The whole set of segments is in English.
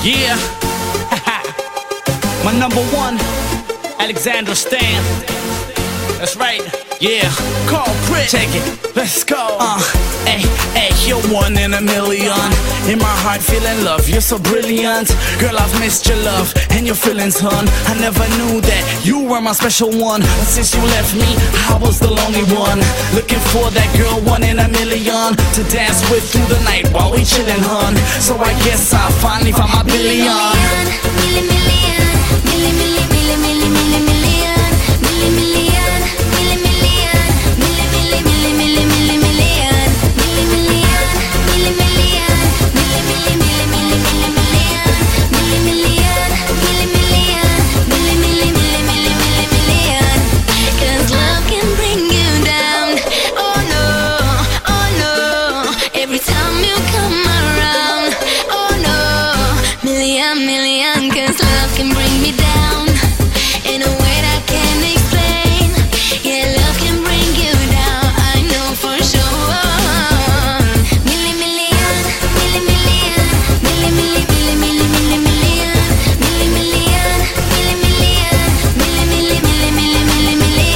Yeah, my number one, Alexander Stan. That's right, yeah. Call Prit, take it, let's go. Hey, you're one in a million. In my heart, feeling love, you're so brilliant. Girl, I've missed your love and your feelings, hun. I never knew that you were my special one. But since you left me, I was the lonely one. Looking for that girl, one in a million, to dance with through the night while we chillin', hun. So I guess I finally found my billion. Million, cause love can bring me down in a way that I can't explain. Yeah, love can bring you down, I know for sure. Million, million, million, million, million, million, million, million, million, million, million, million, million, million, million, million,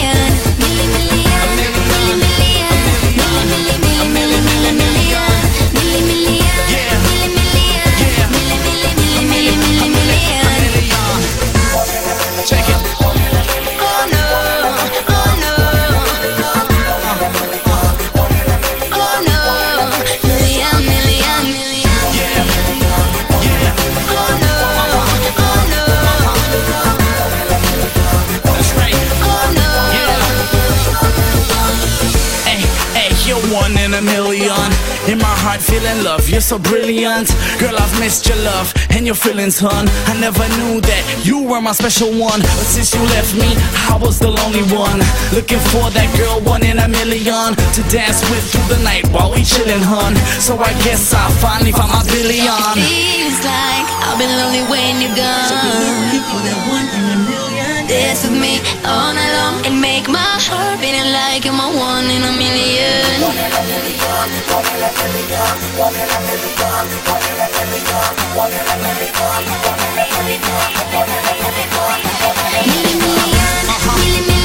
one in a million. In my heart, feeling love, you're so brilliant. Girl, I've missed your love and your feelings, hun. I never knew that you were my special one. But since you left me, I was the lonely one. Looking for that girl, one in a million, to dance with through the night while we chillin', hun. So I guess I finally found my billion. Feels like I've been lonely when you're gone. So looking for that one in a million. Dance with me all night long and make my heart feeling like you're my one in a million. Million, million, million, million.